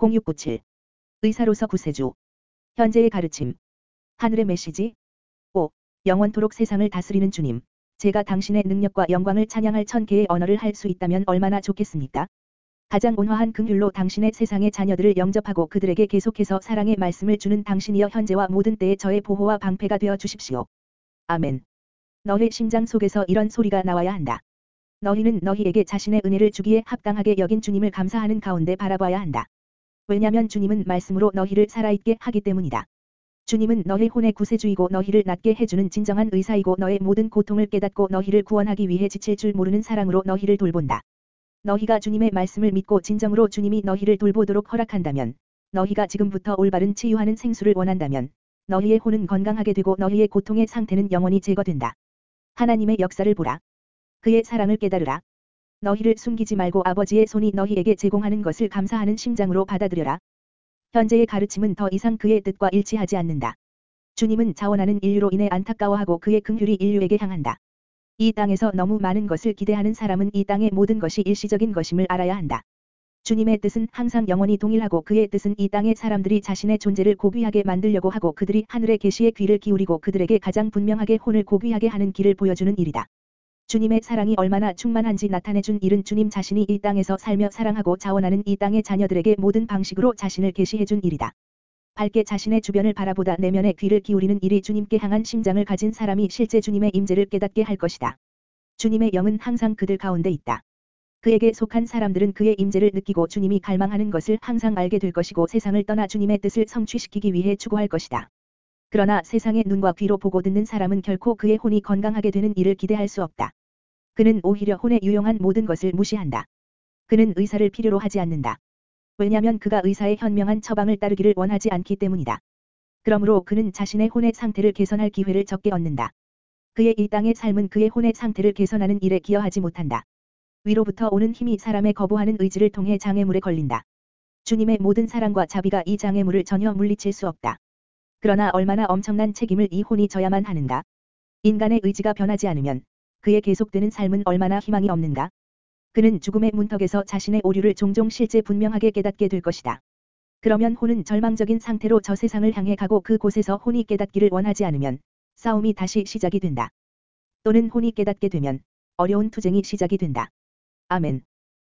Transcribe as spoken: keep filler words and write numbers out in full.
공육구칠. 의사로서 구세주. 현재의 가르침. 하늘의 메시지. 오. 영원토록 세상을 다스리는 주님. 제가 당신의 능력과 영광을 찬양할 천 개의 언어를 할 수 있다면 얼마나 좋겠습니까? 가장 온화한 긍휼로 당신의 세상의 자녀들을 영접하고 그들에게 계속해서 사랑의 말씀을 주는 당신이여 현재와 모든 때에 저의 보호와 방패가 되어 주십시오. 아멘. 너희 심장 속에서 이런 소리가 나와야 한다. 너희는 너희에게 자신의 은혜를 주기에 합당하게 여긴 주님을 감사하는 가운데 바라봐야 한다. 왜냐면 주님은 말씀으로 너희를 살아있게 하기 때문이다. 주님은 너희 혼의 구세주이고 너희를 낫게 해주는 진정한 의사이고 너의 모든 고통을 깨닫고 너희를 구원하기 위해 지칠 줄 모르는 사랑으로 너희를 돌본다. 너희가 주님의 말씀을 믿고 진정으로 주님이 너희를 돌보도록 허락한다면, 너희가 지금부터 올바른 치유하는 생수를 원한다면, 너희의 혼은 건강하게 되고 너희의 고통의 상태는 영원히 제거된다. 하나님의 역사를 보라. 그의 사랑을 깨달으라. 너희를 숨기지 말고 아버지의 손이 너희에게 제공하는 것을 감사하는 심장으로 받아들여라. 현재의 가르침은 더 이상 그의 뜻과 일치하지 않는다. 주님은 자원하는 인류로 인해 안타까워하고 그의 긍휼이 인류에게 향한다. 이 땅에서 너무 많은 것을 기대하는 사람은 이 땅의 모든 것이 일시적인 것임을 알아야 한다. 주님의 뜻은 항상 영원히 동일하고 그의 뜻은 이 땅의 사람들이 자신의 존재를 고귀하게 만들려고 하고 그들이 하늘의 계시에 귀를 기울이고 그들에게 가장 분명하게 혼을 고귀하게 하는 길을 보여주는 일이다. 주님의 사랑이 얼마나 충만한지 나타내준 일은 주님 자신이 이 땅에서 살며 사랑하고 자원하는 이 땅의 자녀들에게 모든 방식으로 자신을 계시해준 일이다. 밝게 자신의 주변을 바라보다 내면에 귀를 기울이는 일이 주님께 향한 심장을 가진 사람이 실제 주님의 임재를 깨닫게 할 것이다. 주님의 영은 항상 그들 가운데 있다. 그에게 속한 사람들은 그의 임재를 느끼고 주님이 갈망하는 것을 항상 알게 될 것이고 세상을 떠나 주님의 뜻을 성취시키기 위해 추구할 것이다. 그러나 세상의 눈과 귀로 보고 듣는 사람은 결코 그의 혼이 건강하게 되는 일을 기대할 수 없다. 그는 오히려 혼에 유용한 모든 것을 무시한다. 그는 의사를 필요로 하지 않는다. 왜냐하면 그가 의사의 현명한 처방을 따르기를 원하지 않기 때문이다. 그러므로 그는 자신의 혼의 상태를 개선할 기회를 적게 얻는다. 그의 이 땅의 삶은 그의 혼의 상태를 개선하는 일에 기여하지 못한다. 위로부터 오는 힘이 사람의 거부하는 의지를 통해 장애물에 걸린다. 주님의 모든 사랑과 자비가 이 장애물을 전혀 물리칠 수 없다. 그러나 얼마나 엄청난 책임을 이 혼이 져야만 하는가? 인간의 의지가 변하지 않으면 그의 계속되는 삶은 얼마나 희망이 없는가? 그는 죽음의 문턱에서 자신의 오류를 종종 실제 분명하게 깨닫게 될 것이다. 그러면 혼은 절망적인 상태로 저 세상을 향해 가고 그곳에서 혼이 깨닫기를 원하지 않으면 싸움이 다시 시작이 된다. 또는 혼이 깨닫게 되면 어려운 투쟁이 시작이 된다. 아멘.